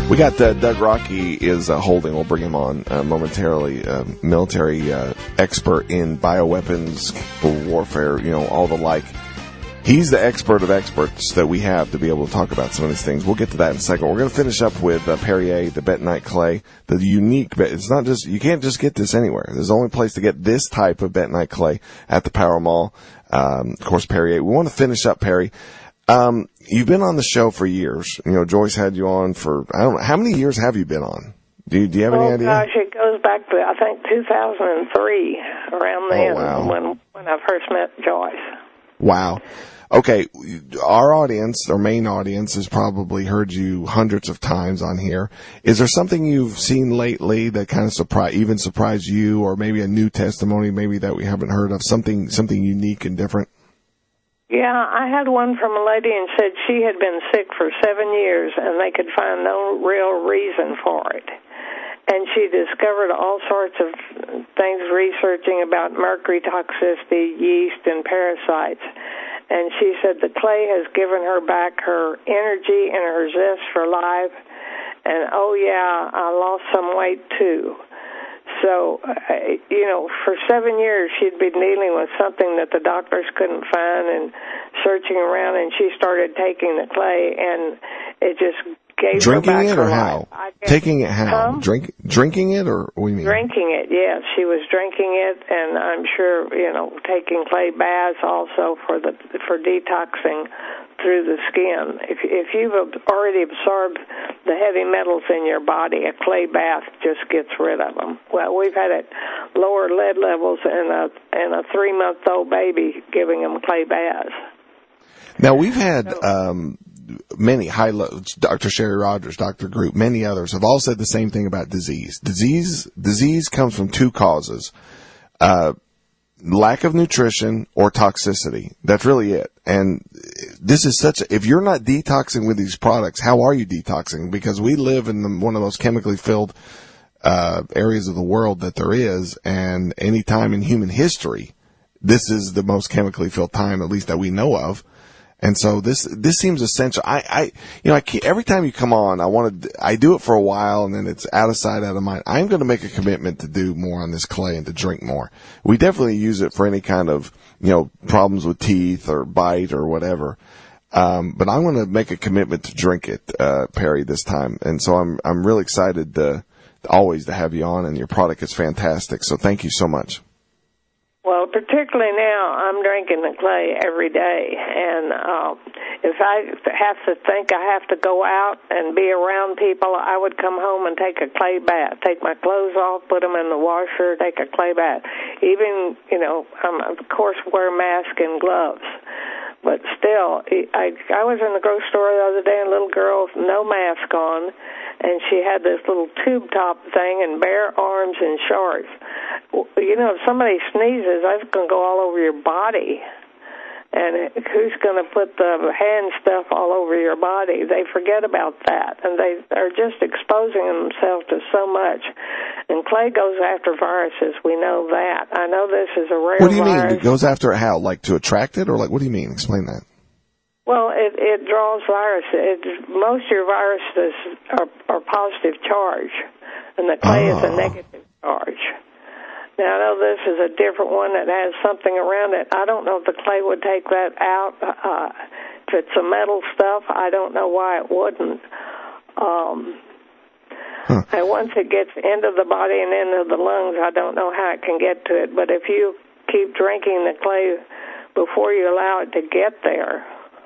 We got Doug Rocky is holding. We'll bring him on momentarily. Military expert in bioweapons, warfare, all the like. He's the expert of experts that we have to be able to talk about some of these things. We'll get to that in a second. We're going to finish up with Perrier, the bentonite clay, the unique. It's not just, you can't just get this anywhere. There's the only place to get this type of bentonite clay at the Power Mall. Of course, Perrier. We want to finish up, Perry. You've been on the show for years. Joyce had you on for, I don't know, how many years have you been on? Do you have any idea? Oh, gosh, it goes back to, I think, 2003, around then, wow. when I first met Joyce. Wow. Okay, our audience, our main audience, has probably heard you hundreds of times on here. Is there something you've seen lately that kind of surprised you, or maybe a new testimony maybe that we haven't heard of, something unique and different? Yeah, I had one from a lady and said she had been sick for 7 years and they could find no real reason for it. And she discovered all sorts of things researching about mercury toxicity, yeast, and parasites. And she said the clay has given her back her energy and her zest for life. And, oh, yeah, I lost some weight, too. So, for 7 years she'd been dealing with something that the doctors couldn't find and searching around, and she started taking the clay, and it just gave Drinking her back it her or life. how? Taking it how? Drinking it, or what do you mean? Drinking it, yes. She was drinking it, and I'm sure, taking clay baths also for detoxing through the skin. If you've already absorbed the heavy metals in your body, a clay bath just gets rid of them. Well, we've had it lower lead levels in a 3-month-old baby giving them clay baths. Now, we've had many Dr. Sherry Rogers, Dr. Group, many others have all said the same thing about disease. Disease comes from two causes. Lack of nutrition or toxicity. That's really it. And this is if you're not detoxing with these products, how are you detoxing? Because we live in one of the most chemically filled areas of the world that there is, and any time in human history, this is the most chemically filled time, at least that we know of. And so this seems essential. Every time you come on, I do it for a while and then it's out of sight, out of mind. I'm going to make a commitment to do more on this clay and to drink more. We definitely use it for any kind of, problems with teeth or bite or whatever. But I'm going to make a commitment to drink it, Perry, this time. And so I'm really excited always to have you on, and your product is fantastic. So thank you so much. Well, particularly now, I'm drinking the clay every day, and if I have to think I have to go out and be around people, I would come home and take a clay bath, take my clothes off, put them in the washer, take a clay bath. Even, of course, wear a mask and gloves. But still, I was in the grocery store the other day, and a little girl with no mask on, and she had this little tube top thing and bare arms and shorts. If somebody sneezes, that's going to go all over your body. And who's going to put the hand stuff all over your body? They forget about that, and they are just exposing themselves to so much. And clay goes after viruses. We know that. I know this is a rare virus. What do you mean? It goes after how? Like to attract it, or like what do you mean? Explain that. Well, it draws viruses. Most of your viruses are positive charge, and the clay is a negative charge. Now, I know this is a different one that has something around it. I don't know if the clay would take that out. If it's a metal stuff, I don't know why it wouldn't. And once it gets into the body and into the lungs, I don't know how it can get to it. But if you keep drinking the clay before you allow it to get there,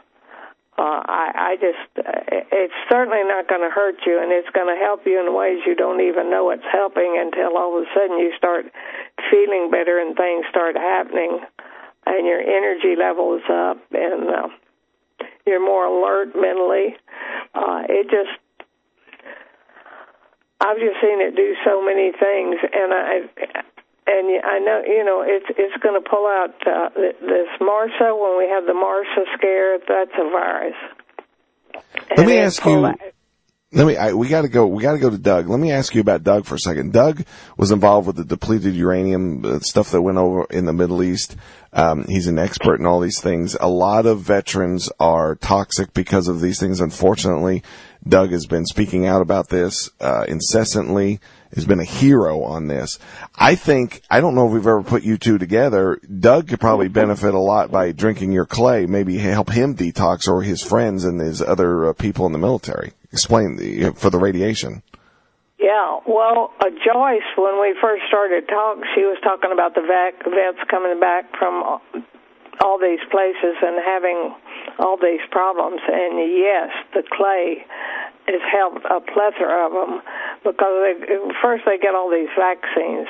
it's certainly not going to hurt you, and it's going to help you in ways you don't even know it's helping until all of a sudden you start feeling better and things start happening, and your energy level is up, and you're more alert mentally. I've just seen it do so many things, and I know, it's going to pull out this MRSA. When we have the MRSA scare, that's a virus. Let me ask you. We got to go to Doug. Let me ask you about Doug for a second. Doug was involved with the depleted uranium stuff that went over in the Middle East. He's an expert in all these things. A lot of veterans are toxic because of these things, unfortunately. Doug has been speaking out about this incessantly, has been a hero on this. I don't know if we've ever put you two together. Doug could probably benefit a lot by drinking your clay, maybe help him detox, or his friends and his other people in the military. Explain for the radiation. Yeah, well, Joyce, when we first started talking, she was talking about the vets coming back from all these places and having all these problems. And yes, the clay has helped a plethora of them, because first they get all these vaccines,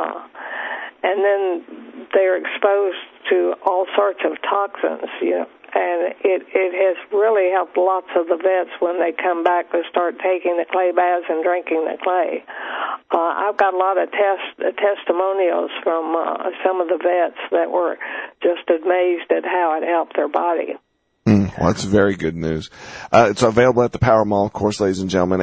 and then they're exposed to all sorts of toxins, and it has really helped lots of the vets when they come back to start taking the clay baths and drinking the clay. I've got a lot of testimonials from some of the vets that were just amazed at how it helped their body. Well, that's very good news. It's available at the Power Mall, of course, ladies and gentlemen,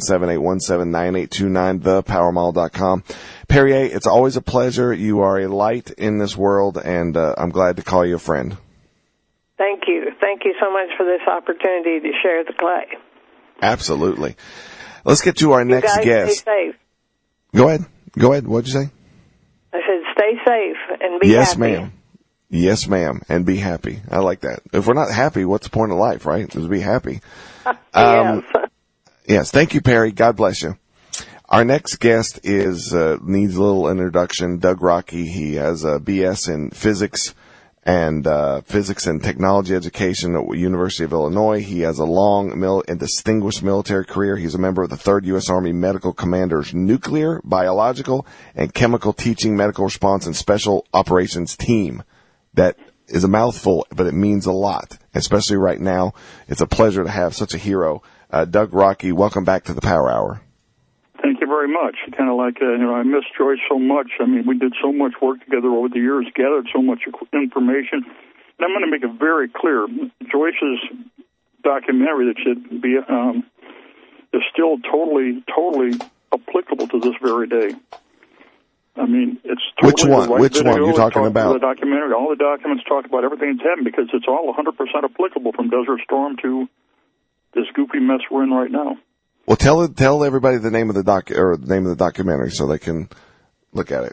877-817-9829, thepowermall.com. Perrier, it's always a pleasure. You are a light in this world, and I'm glad to call you a friend. Thank you. Thank you so much for this opportunity to share the clay. Absolutely. Let's get to our next guest. Stay safe. Go ahead. What'd you say? I said stay safe and be happy. Yes, ma'am. Yes, ma'am, and be happy. I like that. If we're not happy, what's the point of life, right? Is to be happy. Yes. Yes, thank you, Perry. God bless you. Our next guest needs a little introduction. Doug Rockey. He has a BS in physics and technology education at the University of Illinois. He has a long and distinguished military career. He's a member of the 3rd U.S. Army Medical Commander's Nuclear, Biological, and Chemical Teaching Medical Response and Special Operations Team. That is a mouthful, but it means a lot, especially right now. It's a pleasure to have such a hero. Doug Rockey, welcome back to the Power Hour. Thank you very much. Kind of like, I miss Joyce so much. I mean, we did so much work together over the years, gathered so much information. And I'm going to make it very clear. Joyce's documentary that should be is still totally applicable to this very day. I mean, it's totally Which one? Right. Which one you're talking about? The documentary. All the documents talk about everything that's happened, because it's all 100% applicable from Desert Storm to this goofy mess we're in right now. Well, tell everybody the name of the documentary so they can look at it.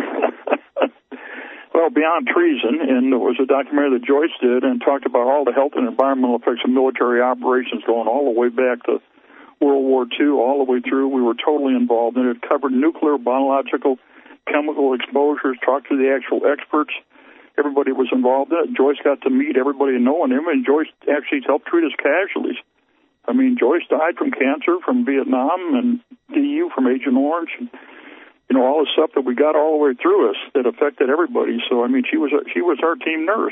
Well, Beyond Treason, and it was a documentary that Joyce did, and talked about all the health and environmental effects of military operations going all the way back to World War II, all the way through. We were totally involved in it. It covered nuclear, biological, chemical exposures, talked to the actual experts. Everybody was involved in it. Joyce got to meet everybody and knowing him, and Joyce actually helped treat his casualties. I mean, Joyce died from cancer, from Vietnam, and DU from Agent Orange, and, all the stuff that we got all the way through us that affected everybody. So, I mean, she was our team nurse.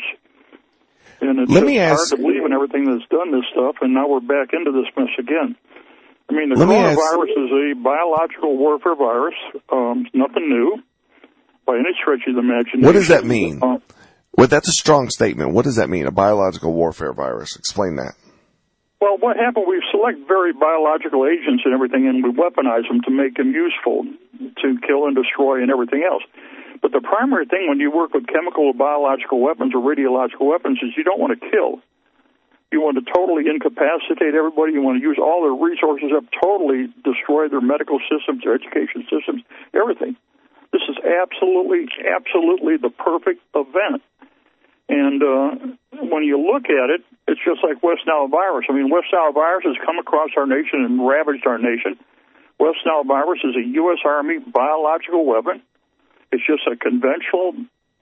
And it's hard to believe in everything that's done this stuff, and now we're back into this mess again. I mean, the coronavirus is a biological warfare virus. Nothing new by any stretch of the imagination. What does that mean? Well, that's a strong statement. What does that mean, a biological warfare virus? Explain that. Well, what happened, we select very biological agents and everything, and we weaponize them to make them useful to kill and destroy and everything else. But the primary thing when you work with chemical or biological weapons or radiological weapons is you don't want to kill. You want to totally incapacitate everybody. You want to use all their resources up, totally destroy their medical systems, their education systems, everything. This is absolutely the perfect event. And when you look at it, it's just like West Nile virus. I mean, West Nile virus has come across our nation and ravaged our nation. West Nile virus is a U.S. Army biological weapon. It's just a conventional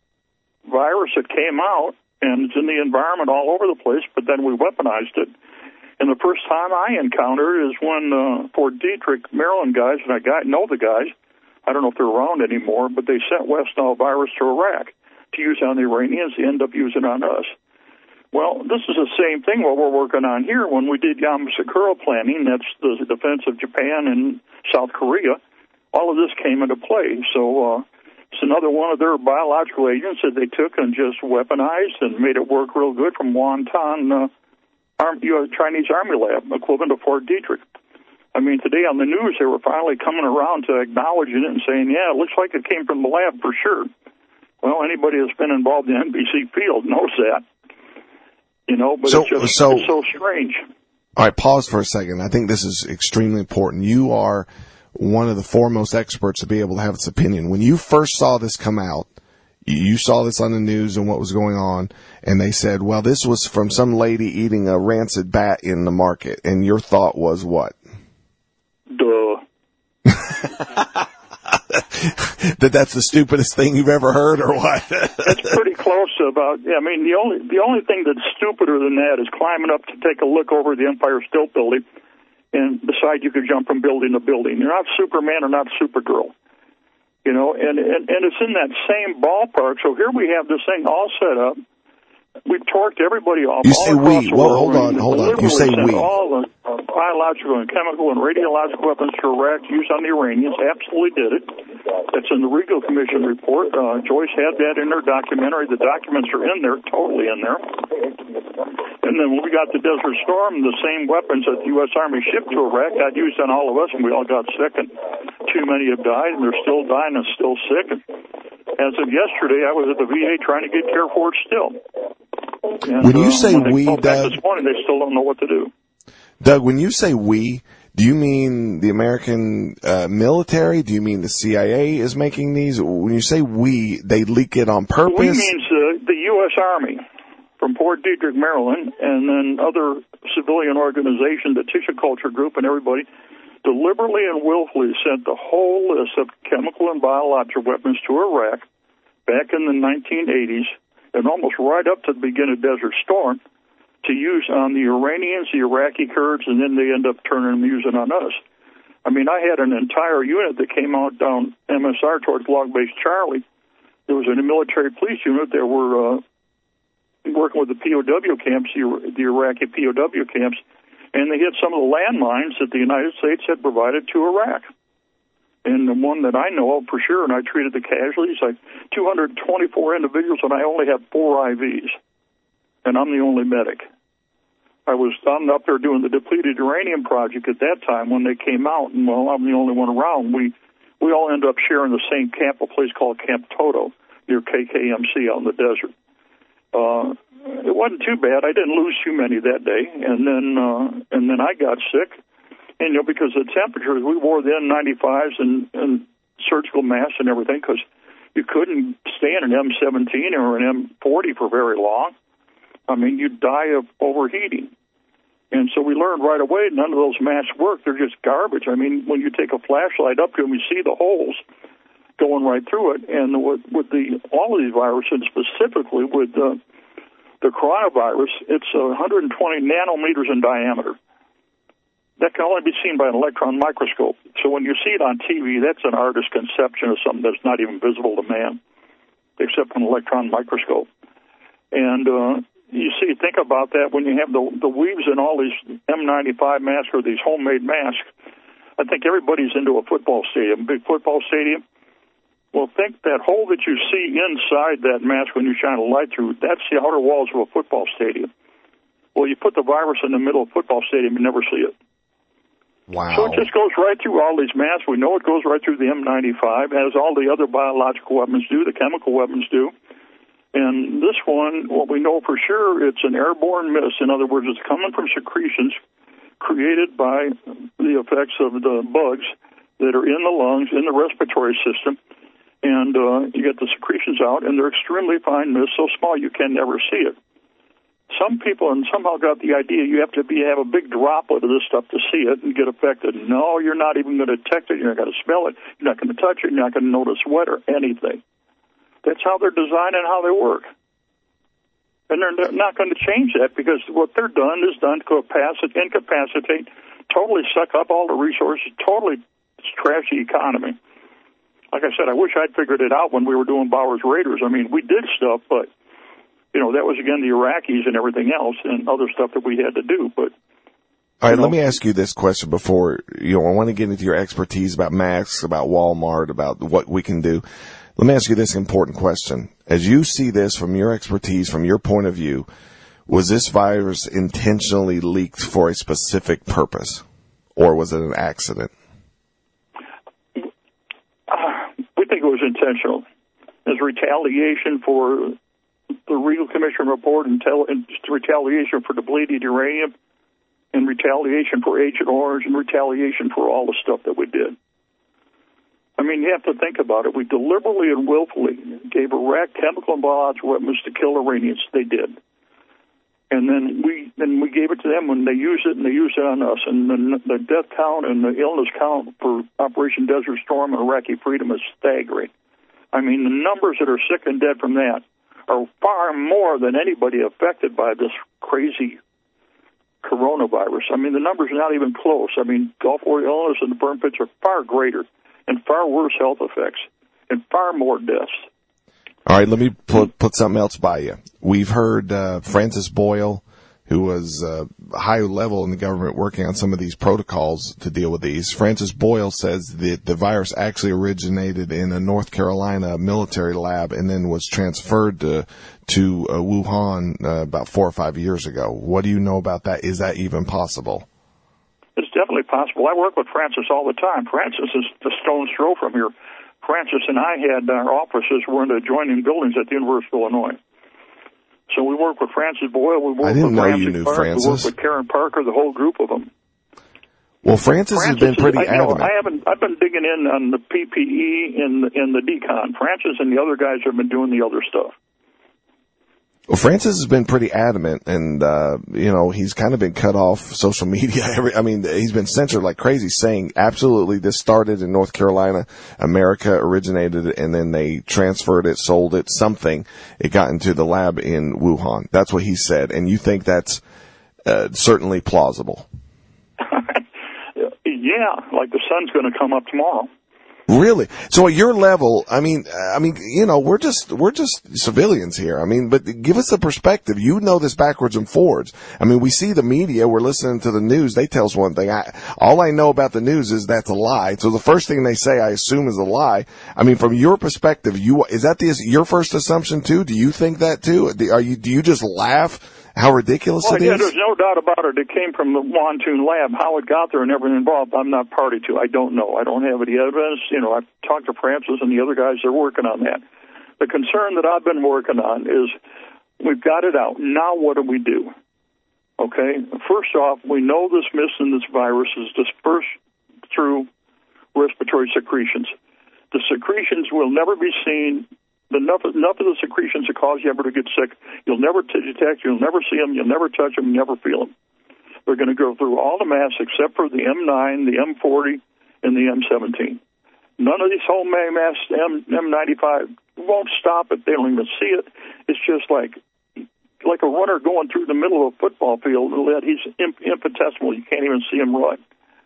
virus that came out, and it's in the environment all over the place, but then we weaponized it. And the first time I encountered it is when Fort Detrick, Maryland guys, and I know the guys, I don't know if they're around anymore, but they sent West Nile virus to Iraq to use on the Iranians. They end up using it on us. Well, this is the same thing what we're working on here. When we did Yamoussoukro planning, that's the defense of Japan and South Korea, all of this came into play. So it's another one of their biological agents that they took and just weaponized and made it work real good from Wonton Chinese Army lab, equivalent to Fort Detrick. I mean, today on the news, they were finally coming around to acknowledging it and saying, yeah, it looks like it came from the lab for sure. Well, anybody that's been involved in NBC field knows that. But it's so strange. All right, pause for a second. I think this is extremely important. You are one of the foremost experts to be able to have this opinion. When you first saw this come out, you saw this on the news and what was going on, and they said, well, this was from some lady eating a rancid bat in the market, and your thought was what? Duh. That's the stupidest thing you've ever heard, or what? It's pretty close to about, yeah, I mean, the only thing that's stupider than that is climbing up to take a look over the Empire State Building and decide you could jump from building to building. You're not Superman or not Supergirl. You know, and it's in that same ballpark. So here we have this thing all set up. We've torqued everybody off. You say we. Well, hold on. You say we. All the biological and chemical and radiological weapons to Iraq used on the Iranians. Absolutely did it. That's in the Regal Commission report. Joyce had that in her documentary. The documents are in there, totally in there. And then when we got the Desert Storm, the same weapons that the U.S. Army shipped to Iraq got used on all of us, and we all got sick, and too many have died, and they're still dying and still sick. And as of yesterday, I was at the VA trying to get care for it still. And, when you say when we, Doug, this morning, they still don't know what to do. Doug, when you say we, do you mean the American military? Do you mean the CIA is making these? When you say we, they leak it on purpose? We means the U.S. Army from Fort Detrick, Maryland, and then other civilian organizations, the Tissue Culture Group and everybody, deliberately and willfully sent the whole list of chemical and biological weapons to Iraq back in the 1980s and almost right up to the beginning of Desert Storm to use on the Iranians, the Iraqi Kurds, and then they end up turning them using on us. I mean, I had an entire unit that came out down MSR towards Log Base Charlie. There was a military police unit that were working with the POW camps, the Iraqi POW camps, and they hit some of the landmines that the United States had provided to Iraq. And the one that I know of for sure, and I treated the casualties, like 224 individuals, and I only have 4 IVs. And I'm the only medic. I was up there doing the depleted uranium project at that time when they came out, and well, I'm the only one around. We all ended up sharing the same camp, a place called Camp Toto near KKMC out in the desert. It wasn't too bad. I didn't lose too many that day, and then I got sick. And, you know, because of the temperatures, we wore the N95s and surgical masks and everything because you couldn't stay in an M17 or an M40 for very long. I mean, you'd die of overheating. And so we learned right away none of those masks work. They're just garbage. I mean, when you take a flashlight up to them, you see the holes going right through it. And with all of these viruses, specifically with the coronavirus, it's 120 nanometers in diameter. That can only be seen by an electron microscope. So when you see it on TV, that's an artist's conception of something that's not even visible to man, except an electron microscope. And think about that when you have the weaves in all these M95 masks or these homemade masks. I think everybody's into a football stadium, big football stadium. Well, think that hole that you see inside that mask when you shine a light through, that's the outer walls of a football stadium. Well, you put the virus in the middle of a football stadium, you never see it. Wow. So it just goes right through all these masks. We know it goes right through the M95, as all the other biological weapons do, the chemical weapons do. And this one, what we know for sure, it's an airborne mist. In other words, it's coming from secretions created by the effects of the bugs that are in the lungs, in the respiratory system. And you get the secretions out, and they're extremely fine mist, so small you can never see it. Some people somehow got the idea you have to have a big droplet of this stuff to see it and get affected. No, you're not even going to detect it. You're not going to smell it. You're not going to touch it. You're not going to notice sweat or anything. That's how they're designed and how they work. And they're not going to change that because what they're done is done to incapacitate, totally suck up all the resources, totally trash the economy. Like I said, I wish I'd figured it out when we were doing Bowers Raiders. I mean, we did stuff, but you know, that was, again, the Iraqis and everything else and other stuff that we had to do. But all right, let me ask you this question before, I want to get into your expertise about masks, about Walmart, about what we can do. Let me ask you this important question. As you see this from your expertise, from your point of view, was this virus intentionally leaked for a specific purpose, or was it an accident? We think it was intentional. As retaliation for the Regal Commission report and retaliation for depleted uranium, in retaliation for Agent Orange, in retaliation for all the stuff that we did. I mean, you have to think about it. We deliberately and willfully gave Iraq chemical and biological weapons to kill Iranians. They did. And then we gave it to them when they used it, and they used it on us. And the death count and the illness count for Operation Desert Storm and Iraqi Freedom is staggering. I mean, the numbers that are sick and dead from that are far more than anybody affected by this crazy coronavirus. I mean, the numbers are not even close. I mean, Gulf War illness and the burn pits are far greater and far worse health effects and far more deaths. All right, let me put something else by you. We've heard Francis Boyle, who was high level in the government working on some of these protocols to deal with these. Francis Boyle says that the virus actually originated in a North Carolina military lab and then was transferred to Wuhan about 4 or 5 years ago. What do you know about that? Is that even possible? It's definitely possible. I work with Francis all the time. Francis is a stone's throw from here. Francis and I had our offices were in the adjoining buildings at the University of Illinois. So we work with Francis Boyle. We work with Ramsey Clark. We work with Karen Parker, the whole group of them. Well, Francis has been pretty adamant. I've been digging in on the PPE and the decon. Francis and the other guys have been doing the other stuff. Well, Francis has been pretty adamant, and, he's kind of been cut off social media. He's been censored like crazy, saying absolutely this started in North Carolina. America originated it, and then they transferred it, sold it, something. It got into the lab in Wuhan. That's what he said. And you think that's certainly plausible? Yeah, like the sun's going to come up tomorrow. Really? So at your level, we're just civilians here. But give us a perspective. You know this backwards and forwards. We see the media. We're listening to the news. They tell us one thing. All I know about the news is that's a lie. So the first thing they say, I assume, is a lie. From your perspective, is that your first assumption too? Do you think that too? Do you just laugh? How ridiculous it is? Yeah, there's no doubt about it. It came from the Wantoon lab. How it got there and everything involved, I'm not party to. I don't know. I don't have any evidence. I've talked to Francis and the other guys that are working on that. The concern that I've been working on is we've got it out. Now what do we do? Okay? First off, we know this mist and this virus is dispersed through respiratory secretions. The secretions will never be seen. Enough of the secretions that cause you ever to get sick, you'll never detect, you'll never see them, you'll never touch them, you'll never feel them. They're going to go through all the masks except for the M9, the M40, and the M17. None of these whole masks, M95, won't stop it. They don't even see it. It's just like a runner going through the middle of a football field. He's infinitesimal. You can't even see him run.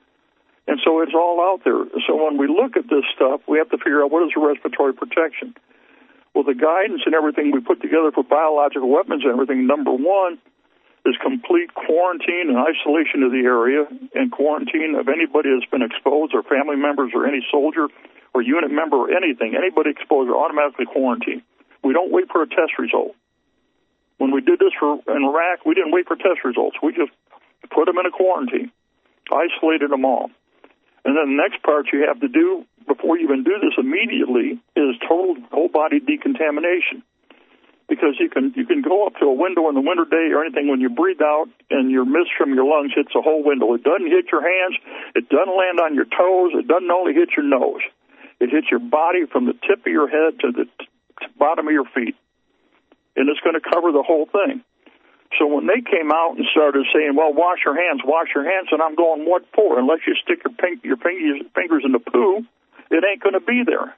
And so it's all out there. So when we look at this stuff, we have to figure out what is the respiratory protection. Well, the guidance and everything we put together for biological weapons and everything, number one, is complete quarantine and isolation of the area and quarantine of anybody that's been exposed or family members or any soldier or unit member or anything. Anybody exposed are automatically quarantined. We don't wait for a test result. When we did this in Iraq, we didn't wait for test results. We just put them in a quarantine, isolated them all. And then the next part you have to do before you even do this immediately is total whole body decontamination. Because you can go up to a window in the winter day or anything when you breathe out and your mist from your lungs hits a whole window. It doesn't hit your hands. It doesn't land on your toes. It doesn't only hit your nose. It hits your body from the tip of your head to the bottom of your feet. And it's going to cover the whole thing. So when they came out and started saying, well, wash your hands, and I'm going, what for? Unless you stick your fingers in the poo, it ain't going to be there.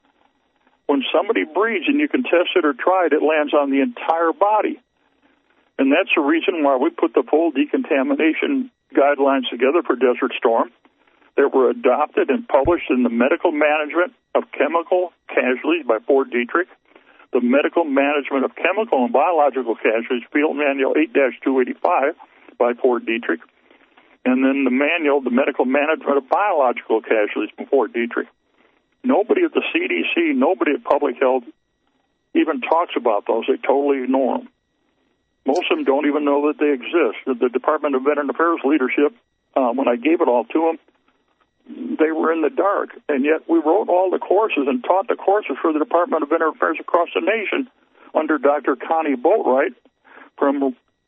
When somebody breathes and you can test it or try it, it lands on the entire body. And that's the reason why we put the full decontamination guidelines together for Desert Storm that were adopted and published in the Medical Management of Chemical Casualties by Fort Detrick, the Medical Management of Chemical and Biological Casualties, Field Manual 8-285 by Fort Detrick, and then the manual, the Medical Management of Biological Casualties by Fort Detrick. Nobody at the CDC, nobody at Public Health even talks about those. They totally ignore them. Most of them don't even know that they exist. The Department of Veteran Affairs leadership, when I gave it all to them, they were in the dark, and yet we wrote all the courses and taught the courses for the Department of Veteran Affairs across the nation under Dr. Connie Boatwright from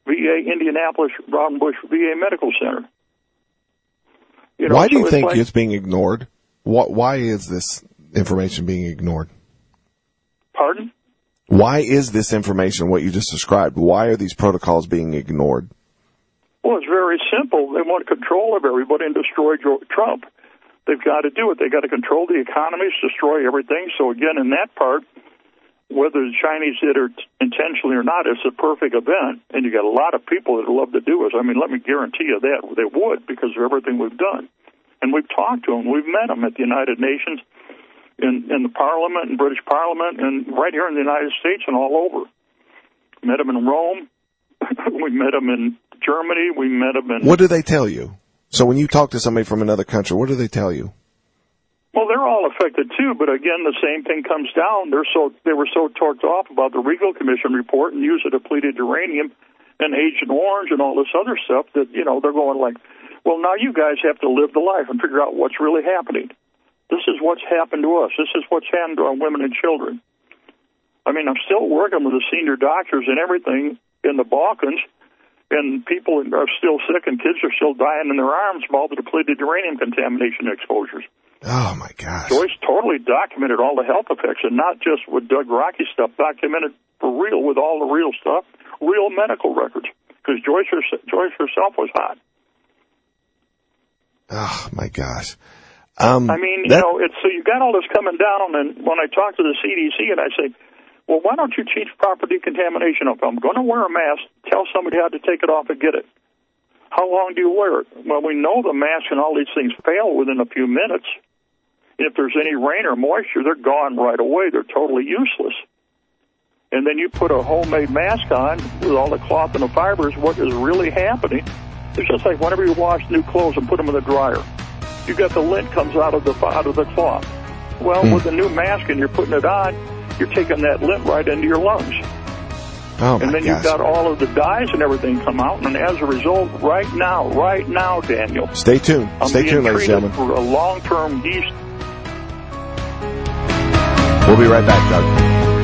VA Indianapolis Raudenbush VA Medical Center. You know, why do you think like, it's being ignored? Why is this information being ignored? Pardon? Why is this information, what you just described, why are these protocols being ignored? Well, it's very simple. They want control of everybody and destroy Trump. They've got to do it. They've got to control the economies, destroy everything. So, again, in that part, whether the Chinese did it intentionally or not, it's a perfect event. And you got a lot of people that would love to do it. I mean, let me guarantee you that they would, because of everything we've done. And we've talked to them. We've met them at the United Nations, in the Parliament, in British Parliament, and right here in the United States and all over. Met them in Rome. We met them in Germany. We met them in... What do they tell you? So when you talk to somebody from another country, what do they tell you? Well, they're all affected too, but again, the same thing comes down. They were so torqued off about the Regal Commission report and use of depleted uranium and Agent Orange and all this other stuff that, you know, they're going like, well, now you guys have to live the life and figure out what's really happening. This is what's happened to us. This is what's happened to our women and children. I mean, I'm still working with the senior doctors and everything in the Balkans, and people are still sick and kids are still dying in their arms from all the depleted uranium contamination exposures. Oh, my gosh. Joyce totally documented all the health effects, and not just with Doug Rocky stuff, documented for real with all the real stuff, real medical records, because Joyce herself was hot. Oh, my gosh. I mean, you know, so you got all this coming down, and when I talk to the CDC and I say, well, why don't you teach proper decontamination? If I'm going to wear a mask, tell somebody how to take it off and get it. How long do you wear it? Well, we know the mask and all these things fail within a few minutes. If there's any rain or moisture, they're gone right away. They're totally useless. And then you put a homemade mask on with all the cloth and the fibers, what is really happening? It's just like whenever you wash new clothes and put them in the dryer. You got the lint comes out of the cloth. Well, with the new mask and you're putting it on, you're taking that lint right into your lungs. Oh, and then you've got all of the dyes and everything come out, and as a result, right now, Daniel. Stay tuned. Stay tuned, ladies and gentlemen. For a long-term yeast. We'll be right back, Doug.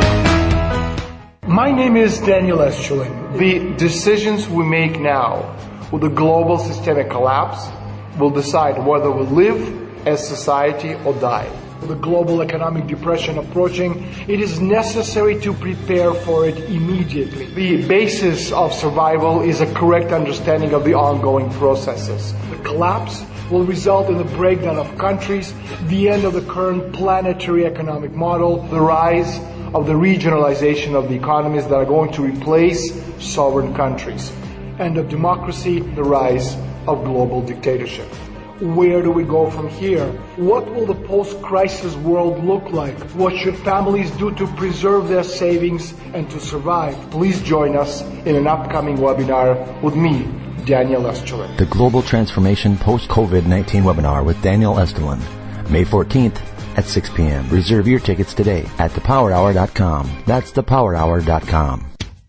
My name is Daniel Eschulin. The decisions we make now with the global systemic collapse will decide whether we live as society or die. The global economic depression approaching, it is necessary to prepare for it immediately. The basis of survival is a correct understanding of the ongoing processes. The collapse will result in the breakdown of countries, the end of the current planetary economic model, the rise of the regionalization of the economies that are going to replace sovereign countries, end of democracy, the rise of global dictatorship. Where do we go from here? What will the post-crisis world look like? What should families do to preserve their savings and to survive? Please join us in an upcoming webinar with me, Daniel Eschulin. The Global Transformation Post-COVID-19 webinar with Daniel Eschulin, May 14th at 6 p.m. Reserve your tickets today at thepowerhour.com. That's thepowerhour.com.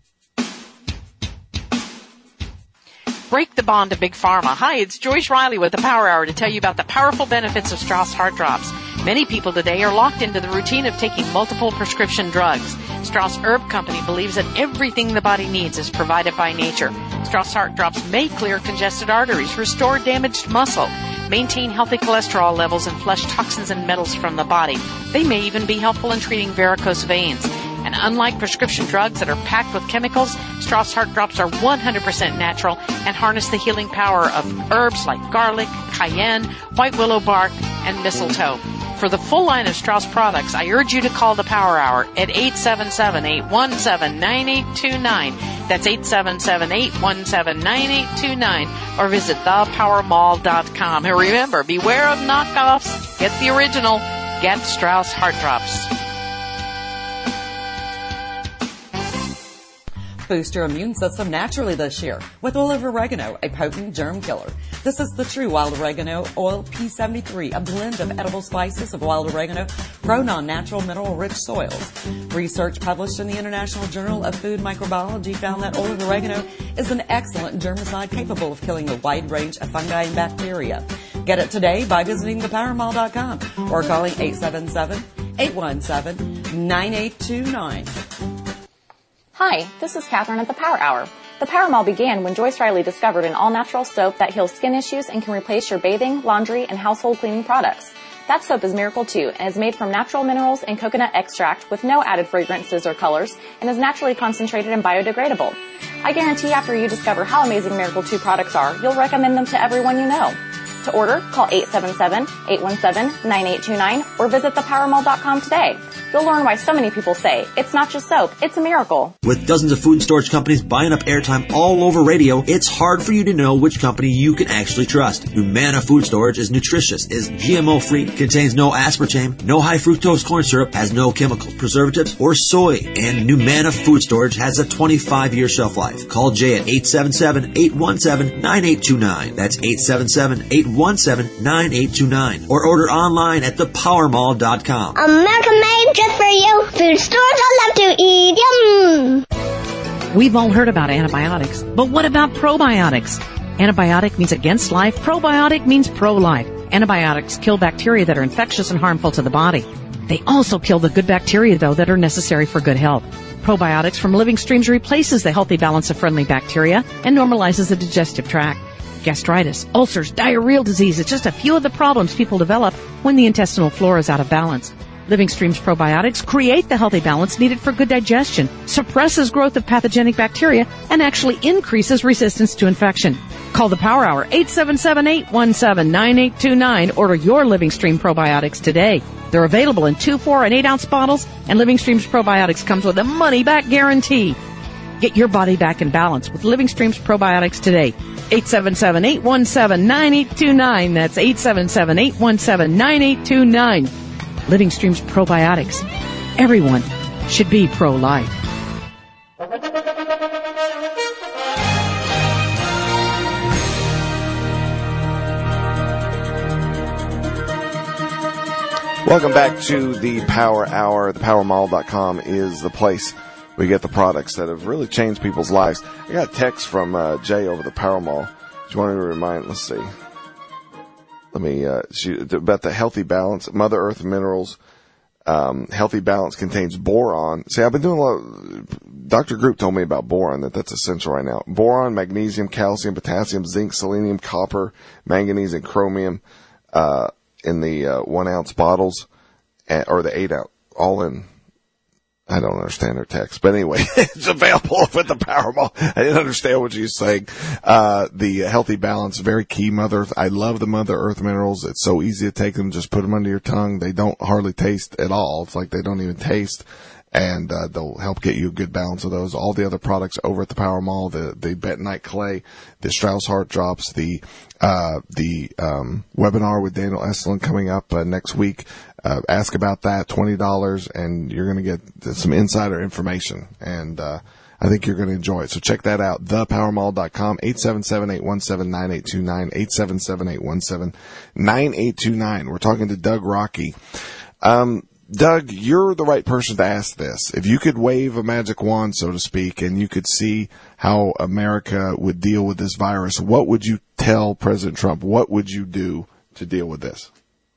Break the bond to Big Pharma. Hi, it's Joyce Riley with the Power Hour to tell you about the powerful benefits of Strauss Heart Drops. Many people today are locked into the routine of taking multiple prescription drugs. Strauss Herb Company believes that everything the body needs is provided by nature. Strauss Heart Drops may clear congested arteries, restore damaged muscle, maintain healthy cholesterol levels, and flush toxins and metals from the body. They may even be helpful in treating varicose veins. And unlike prescription drugs that are packed with chemicals, Strauss Heart Drops are 100% natural and harness the healing power of herbs like garlic, cayenne, white willow bark, and mistletoe. For the full line of Strauss products, I urge you to call the Power Hour at 877-817-9829. That's 877-817-9829. Or visit thepowermall.com. And remember, beware of knockoffs. Get the original. Get Strauss Heart Drops. Boost your immune system naturally this year with oil of oregano, a potent germ killer. This is the true wild oregano oil P73, a blend of edible spices of wild oregano grown on natural mineral-rich soils. Research published in the International Journal of Food Microbiology found that oil of oregano is an excellent germicide capable of killing a wide range of fungi and bacteria. Get it today by visiting thepowermall.com or calling 877-817-9829. Hi, this is Catherine at the Power Hour. The Power Mall began when Joyce Riley discovered an all-natural soap that heals skin issues and can replace your bathing, laundry, and household cleaning products. That soap is Miracle 2 and is made from natural minerals and coconut extract with no added fragrances or colors and is naturally concentrated and biodegradable. I guarantee after you discover how amazing Miracle 2 products are, you'll recommend them to everyone you know. To order, call 877-817-9829 or visit thepowermall.com today. You'll learn why so many people say, it's not just soap, it's a miracle. With dozens of food and storage companies buying up airtime all over radio, it's hard for you to know which company you can actually trust. Humana Food Storage is nutritious, is GMO-free, contains no aspartame, no high fructose corn syrup, has no chemical preservatives or soy, and Humana Food Storage has a 25-year shelf life. Call Jay at 877-817-9829. That's 877-817-9829. Or order online at thepowermall.com. America made just for you. Food stores I love to eat. Yum. We've all heard about antibiotics, but what about probiotics? Antibiotic means against life. Probiotic means pro-life. Antibiotics kill bacteria that are infectious and harmful to the body. They also kill the good bacteria, though, that are necessary for good health. Probiotics from Living Streams replaces the healthy balance of friendly bacteria and normalizes the digestive tract. Gastritis, ulcers, diarrheal disease, it's just a few of the problems people develop when the intestinal flora is out of balance. Living Streams probiotics create the healthy balance needed for good digestion, suppresses growth of pathogenic bacteria, and actually increases resistance to infection. Call the Power Hour, 877-817-9829. Order your Living Stream probiotics today. They're available in 2, 4, and 8-ounce bottles, and Living Streams probiotics comes with a money-back guarantee. Get your body back in balance with Living Streams probiotics today. 877-817-9829. That's 877-817-9829. Living Streams probiotics. Everyone should be pro-life. Welcome back to the Power Hour. ThePowerMall.com is the place we get the products that have really changed people's lives. I got a text from Jay over the Power Mall. Do you want me to remind? Let's see. Let me about the Healthy Balance, Mother Earth minerals. Healthy Balance contains boron. See, I've been doing a lot. Dr. Group told me about boron, that's essential right now. Boron, magnesium, calcium, potassium, zinc, selenium, copper, manganese, and chromium in the 1 ounce bottles, or the 8 ounce, all in. I don't understand her text, but anyway, it's available at the Power Mall. I didn't understand what she was saying. The Healthy Balance, very key Mother Earth. I love the Mother Earth minerals. It's so easy to take them. Just put them under your tongue. They don't hardly taste at all. It's like they don't even taste. And they'll help get you a good balance of those. All the other products over at the Power Mall, the bentonite clay, the Strauss Heart Drops, the webinar with Daniel Estlund coming up next week. Ask about that, $20, and you're going to get some insider information. And I think you're going to enjoy it. So check that out, thepowermall.com, 877-817-9829, 877-817-9829. We're talking to Doug Rocky. Doug, you're the right person to ask this. If you could wave a magic wand, so to speak, and you could see how America would deal with this virus, what would you tell President Trump? What would you do to deal with this?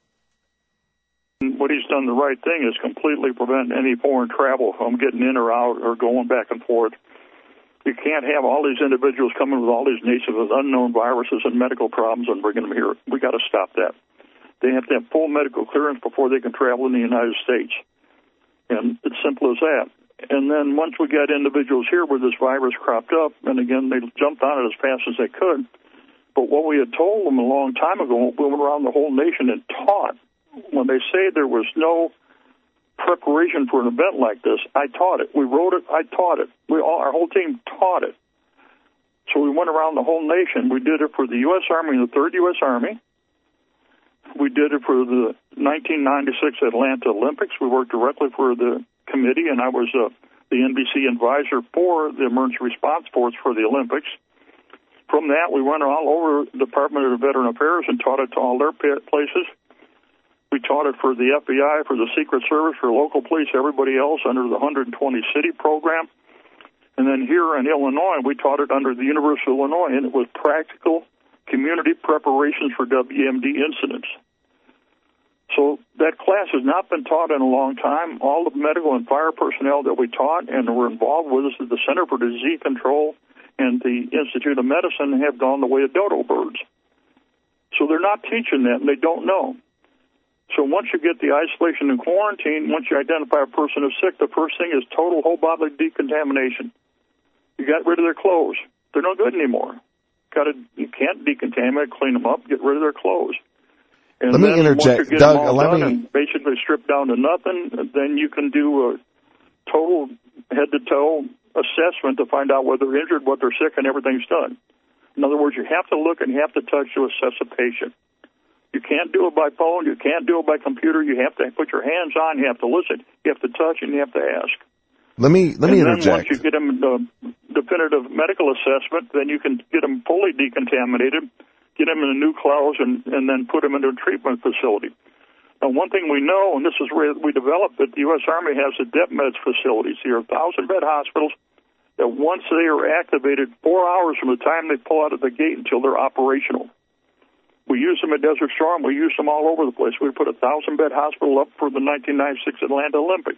What he's done the right thing is completely prevent any foreign travel from getting in or out or going back and forth. You can't have all these individuals coming with all these nations with unknown viruses and medical problems and bringing them here. We got to stop that. They have to have full medical clearance before they can travel in the United States. And it's simple as that. And then once we got individuals here where this virus cropped up, and again, they jumped on it as fast as they could. But what we had told them a long time ago, we went around the whole nation and taught. When they say there was no preparation for an event like this, I taught it. We wrote it. I taught it. Our whole team taught it. So we went around the whole nation. We did it for the U.S. Army and the 3rd U.S. Army. We did it for the 1996 Atlanta Olympics. We worked directly for the committee, and I was the NBC advisor for the Emergency Response Force for the Olympics. From that, we went all over the Department of Veteran Affairs and taught it to all their places. We taught it for the FBI, for the Secret Service, for local police, everybody else under the 120 city program. And then here in Illinois, we taught it under the University of Illinois, and it was practical community preparations for WMD incidents. So that class has not been taught in a long time. All the medical and fire personnel that we taught and were involved with us at the Center for Disease Control and the Institute of Medicine have gone the way of dodo birds. So they're not teaching that, and they don't know. So once you get the isolation and quarantine, once you identify a person as sick, the first thing is total whole bodily decontamination. You got rid of their clothes. They're no good anymore. You can't decontaminate, clean them up, get rid of their clothes. And let me interject. Once you get Doug, them all let done me... and basically strip down to nothing, then you can do a total head-to-toe assessment to find out whether they're injured, what they're sick, and everything's done. In other words, you have to look and you have to touch to assess a patient. You can't do it by phone. You can't do it by computer. You have to put your hands on. You have to listen. You have to touch, and you have to ask. Let me interject. Then once you get them the definitive medical assessment, then you can get them fully decontaminated, get them in new clothes, and then put them into a treatment facility. Now, one thing we know, and this is where we developed it, the U.S. Army has the DepMeds facilities. Here are 1,000-bed hospitals that once they are activated, 4 hours from the time they pull out of the gate until they're operational. We use them at Desert Storm. We use them all over the place. We put a 1,000-bed hospital up for the 1996 Atlanta Olympics.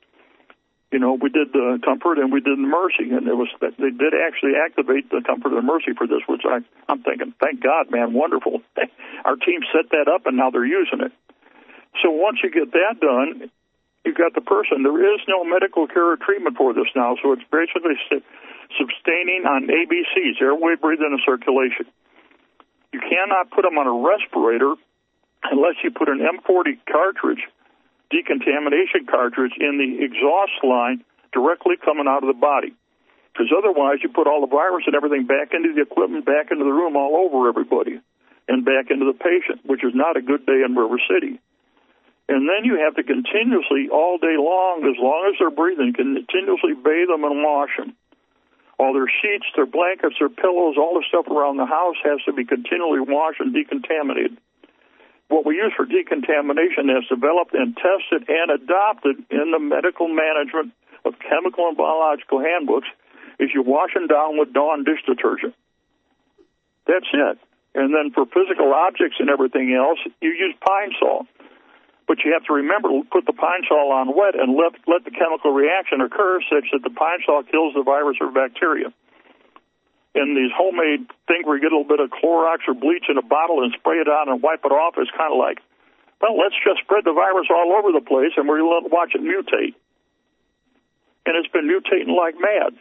You know, we did the Comfort and we did the Mercy, and they did actually activate the Comfort and the Mercy for this, which I'm thinking, thank God, man, wonderful. Our team set that up, and now they're using it. So once you get that done, you've got the person. There is no medical care or treatment for this now, so it's basically sustaining on ABCs, airway, breathing, and circulation. You cannot put them on a respirator unless you put an M40 cartridge, decontamination cartridge, in the exhaust line directly coming out of the body. Because otherwise you put all the virus and everything back into the equipment, back into the room, all over everybody, and back into the patient, which is not a good day in River City. And then you have to continuously, all day long as they're breathing, continuously bathe them and wash them. All their sheets, their blankets, their pillows, all the stuff around the house has to be continually washed and decontaminated. What we use for decontamination is developed and tested and adopted in the medical management of chemical and biological handbooks is you wash them down with Dawn dish detergent. That's it. And then for physical objects and everything else, you use Pine Sol. But you have to remember to put the Pine Sol on wet and let the chemical reaction occur such that the Pine Sol kills the virus or bacteria. In these homemade things where you get a little bit of Clorox or bleach in a bottle and spray it on and wipe it off, it's kind of like, well, let's just spread the virus all over the place and we're going to watch it mutate. And it's been mutating like mad.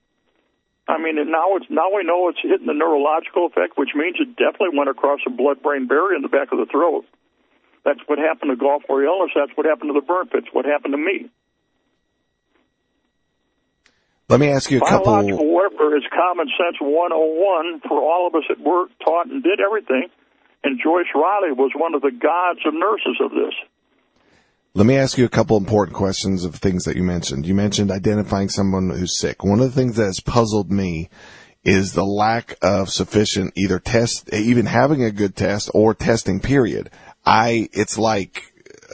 I mean, and now we know it's hitting the neurological effect, which means it definitely went across the blood-brain barrier in the back of the throat. That's what happened to Gulf War illness. That's what happened to the burn pits. What happened to me? Let me ask you a couple. Biological warfare is common sense 101 for all of us that worked, taught, and did everything. And Joyce Riley was one of the gods of nurses of this. Let me ask you a couple important questions of things that you mentioned. You mentioned identifying someone who's sick. One of the things that has puzzled me is the lack of sufficient either test, even having a good test or testing period. It's like,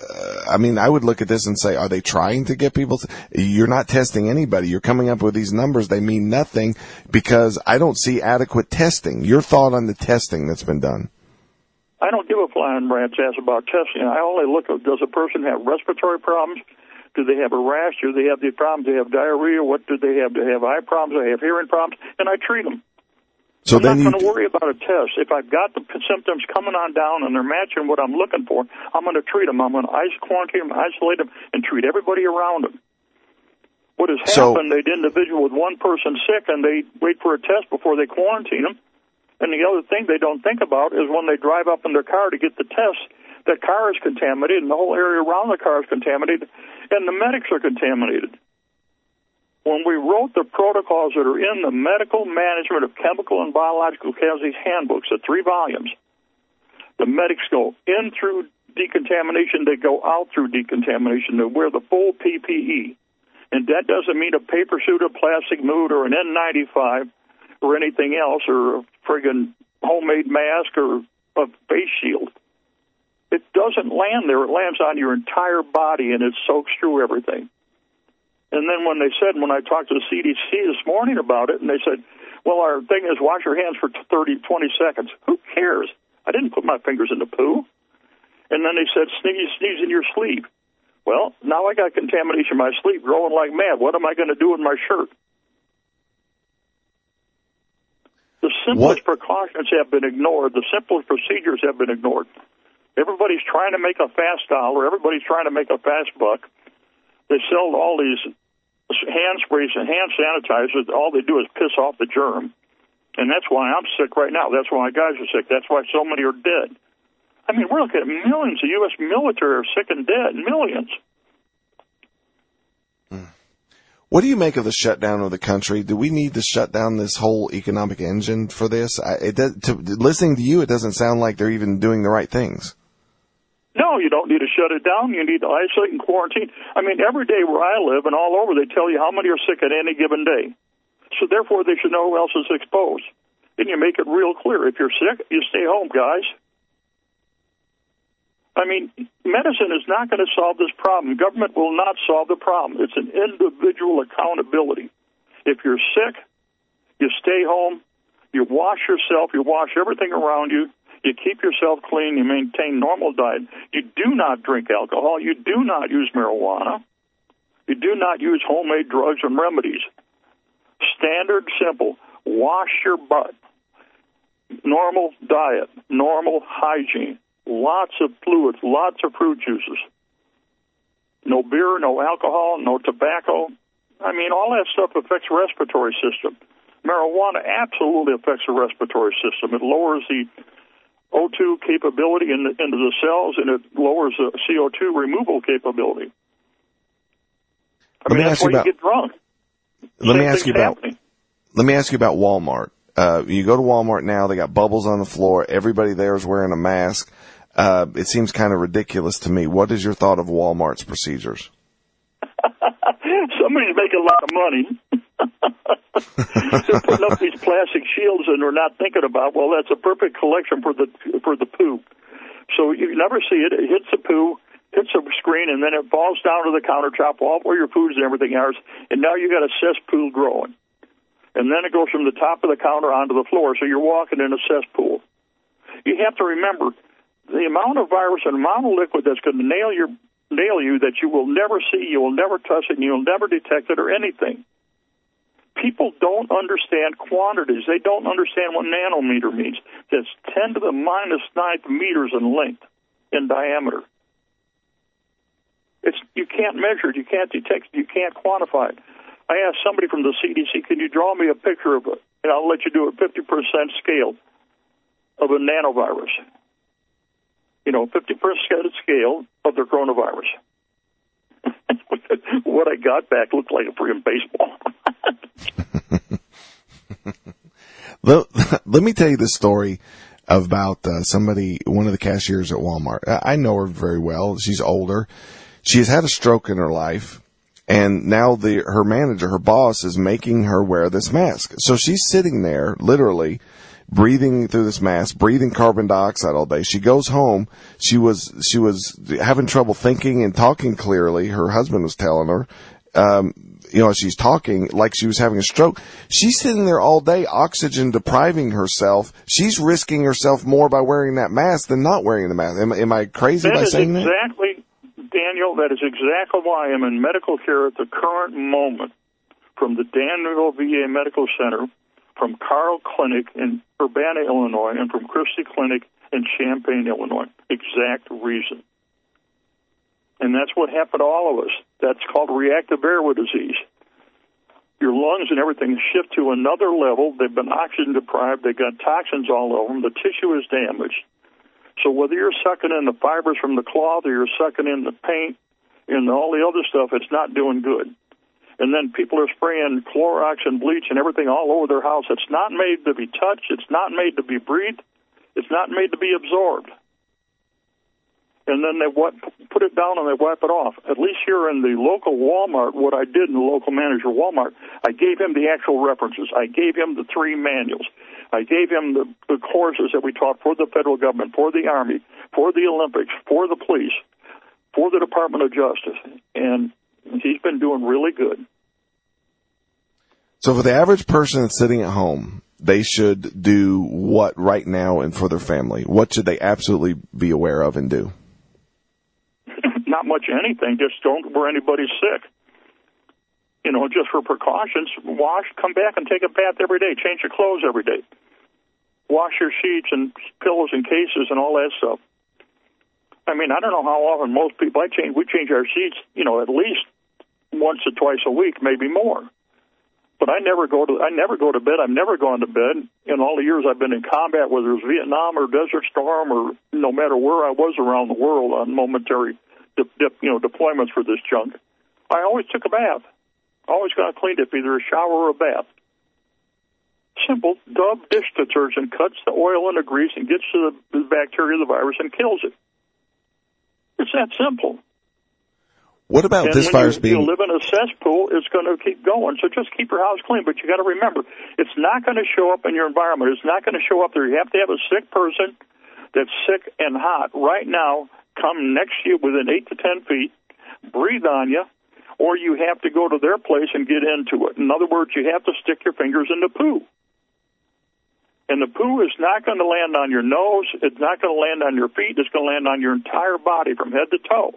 I would look at this and say, are they trying to get people? You're not testing anybody. You're coming up with these numbers. They mean nothing because I don't see adequate testing. Your thought on the testing that's been done? I don't give a flying rat's ass about testing. I only look at, does a person have respiratory problems? Do they have a rash? Do they have the problems? Do they have diarrhea? What do they have? Do they have eye problems? Do they have hearing problems? And I treat them. So I'm not going to worry about a test. If I've got the symptoms coming on down and they're matching what I'm looking for, I'm going to treat them. I'm going to quarantine them, isolate them, and treat everybody around them. What has happened, they'd individual with one person sick, and they wait for a test before they quarantine them. And the other thing they don't think about is when they drive up in their car to get the test, that car is contaminated, and the whole area around the car is contaminated, and the medics are contaminated. When we wrote the protocols that are in the Medical Management of Chemical and Biological Casualties Handbooks, the 3 volumes, the medics go in through decontamination, they go out through decontamination, they wear the full PPE. And that doesn't mean a paper suit, a plastic mood, or an N95, or anything else, or a friggin' homemade mask, or a face shield. It doesn't land there. It lands on your entire body, and it soaks through everything. And then when I talked to the CDC this morning about it, and they said, well, our thing is wash your hands for 20 seconds. Who cares? I didn't put my fingers in the poo. And then they said, sneeze in your sleep. Well, now I got contamination in my sleep growing like mad. What am I going to do with my shirt? simplest precautions have been ignored. The simplest procedures have been ignored. Everybody's trying to make a fast dollar. Everybody's trying to make a fast buck. They sell all these hand sprays and hand sanitizers. All they do is piss off the germ. And that's why I'm sick right now. That's why my guys are sick. That's why so many are dead. I mean, we're looking at millions. The U.S. military are sick and dead. Millions. What do you make of the shutdown of the country? Do we need to shut down this whole economic engine for this? Listening to you, it doesn't sound like they're even doing the right things. No, you don't need to shut it down. You need to isolate and quarantine. I mean, every day where I live and all over, they tell you how many are sick at any given day. So therefore, they should know who else is exposed. Then you make it real clear. If you're sick, you stay home, guys. I mean, medicine is not going to solve this problem. Government will not solve the problem. It's an individual accountability. If you're sick, you stay home, you wash yourself, you wash everything around you, you keep yourself clean, you maintain normal diet. You do not drink alcohol. You do not use marijuana. You do not use homemade drugs and remedies. Standard, simple, wash your butt. Normal diet, normal hygiene. Lots of fluids, lots of fruit juices. No beer, no alcohol, no tobacco. I mean, all that stuff affects the respiratory system. Marijuana absolutely affects the respiratory system. It lowers the O2 capability into the cells, and it lowers the CO2 removal capability. I mean, that's why you get drunk. Let me ask you about Walmart. You go to Walmart now, they got bubbles on the floor. Everybody there is wearing a mask. It seems kind of ridiculous to me. What is your thought of Walmart's procedures? Somebody's making a lot of money. They're putting up these plastic shields and they're not thinking about, well, that's a perfect collection for the poo. So you never see it. It hits the poo, hits the screen, and then it falls down to the countertop, all where your foods and everything are, and now you got a cesspool growing. And then it goes from the top of the counter onto the floor, so you're walking in a cesspool. You have to remember the amount of virus and amount of liquid that's going to nail you that you will never see, you will never touch it, and you'll never detect it or anything. People don't understand quantities. They don't understand what nanometer means. That's 10 to the minus 9th meters in length, in diameter. You can't measure it, you can't detect it, you can't quantify it. I asked somebody from the CDC, can you draw me a picture of it? And I'll let you do a 50% scale of a nanovirus. 50% scale of the coronavirus. What I got back looked like a freaking baseball. Let me tell you the story about one of the cashiers at Walmart. I know her very well. She's older. She has had a stroke in her life. And now her manager, her boss, is making her wear this mask. So she's sitting there, literally, breathing through this mask, breathing carbon dioxide all day. She goes home. She was having trouble thinking and talking clearly. Her husband was telling her, she's talking like she was having a stroke. She's sitting there all day, oxygen depriving herself. She's risking herself more by wearing that mask than not wearing the mask. Am I crazy by saying that? Daniel, that is exactly why I'm in medical care at the current moment, from the Danville VA Medical Center, from Carle Clinic in Urbana, Illinois, and from Christie Clinic in Champaign, Illinois. Exact reason. And that's what happened to all of us. That's called reactive airway disease. Your lungs and everything shift to another level. They've been oxygen deprived. They've got toxins all over them. The tissue is damaged. So whether you're sucking in the fibers from the cloth or you're sucking in the paint and all the other stuff, it's not doing good. And then people are spraying Clorox and bleach and everything all over their house. It's not made to be touched. It's not made to be breathed. It's not made to be absorbed. And then they put it down and they wipe it off. At least here in the local Walmart, what I did in the local manager Walmart, I gave him the actual references. I gave him the 3 manuals. I gave him the courses that we taught for the federal government, for the Army, for the Olympics, for the police, for the Department of Justice. And he's been doing really good. So for the average person that's sitting at home, they should do what right now and for their family? What should they absolutely be aware of and do? Not much anything. Just don't where anybody's sick. Just for precautions, wash, come back and take a bath every day. Change your clothes every day. wash your sheets and pillows and cases and all that stuff. I mean, I don't know how often most people, we change our sheets, at least once or twice a week, maybe more. But I never go to bed. I've never gone to bed in all the years I've been in combat, whether it was Vietnam or Desert Storm or no matter where I was around the world on momentary deployments for this junk. I always took a bath. Always got cleaned up, either a shower or a bath. Simple. Dove dish detergent cuts the oil and the grease and gets to the bacteria, the virus, and kills it. It's that simple. What about this virus being... If you live in a cesspool, it's going to keep going. So just keep your house clean. But you got to remember, it's not going to show up in your environment. It's not going to show up there. You have to have a sick person that's sick and hot right now come next to you within 8 to 10 feet, breathe on you, or you have to go to their place and get into it. In other words, you have to stick your fingers in the poo. And the poo is not going to land on your nose. It's not going to land on your feet. It's going to land on your entire body from head to toe.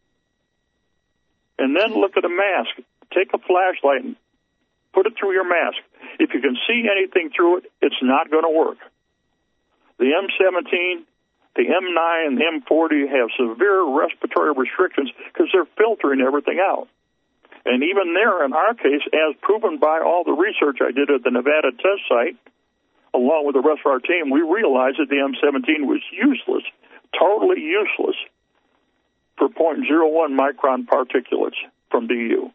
And then look at a mask. Take a flashlight and put it through your mask. If you can see anything through it, it's not going to work. The M17, the M9, and the M40 have severe respiratory restrictions because they're filtering everything out. And even there, in our case, as proven by all the research I did at the Nevada test site, along with the rest of our team, we realized that the M17 was useless, totally useless, for 0.01 micron particulates from DU.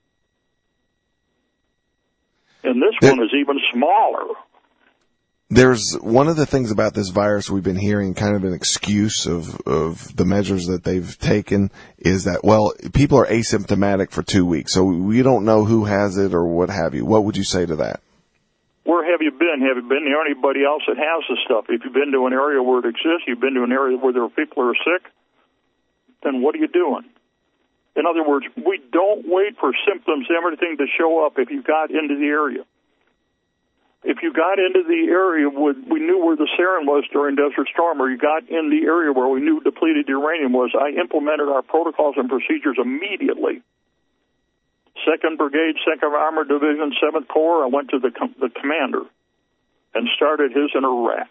And this one is even smaller. There's one of the things about this virus we've been hearing, kind of an excuse of the measures that they've taken, is that, well, people are asymptomatic for 2 weeks, so we don't know who has it or what have you. What would you say to that? Where have you been? Have you been near anybody else that has this stuff? If you've been to an area where it exists, you've been to an area where there are people who are sick, then what are you doing? In other words, we don't wait for symptoms, everything to show up if you got into the area. If you got into the area, we knew where the sarin was during Desert Storm, or you got in the area where we knew depleted uranium was, I implemented our protocols and procedures immediately. 2nd Brigade, 2nd Armored Division, 7th Corps, I went to the commander and started his in Iraq.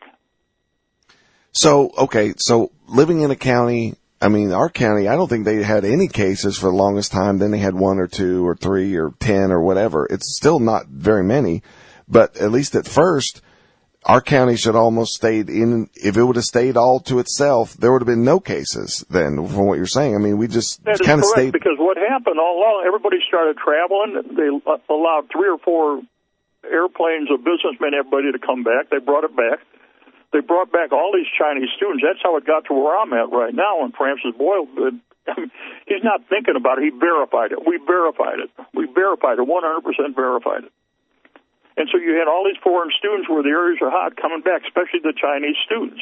So living in a county, I mean, our county, I don't think they had any cases for the longest time. Then they had 1 or 2 or 3 or 10 or whatever. It's still not very many, but at least at first, our county should almost stayed in. If it would have stayed all to itself, there would have been no cases then, from what you're saying. I mean, we just kind of stayed. Because what happened all along, everybody started traveling. They allowed 3 or 4 airplanes of businessmen, everybody to come back. They brought it back. They brought back all these Chinese students. That's how it got to where I'm at right now. And Francis Boyle, he's not thinking about it. He verified it. We verified it. 100% verified it. And so you had all these foreign students where the areas are hot coming back, especially the Chinese students.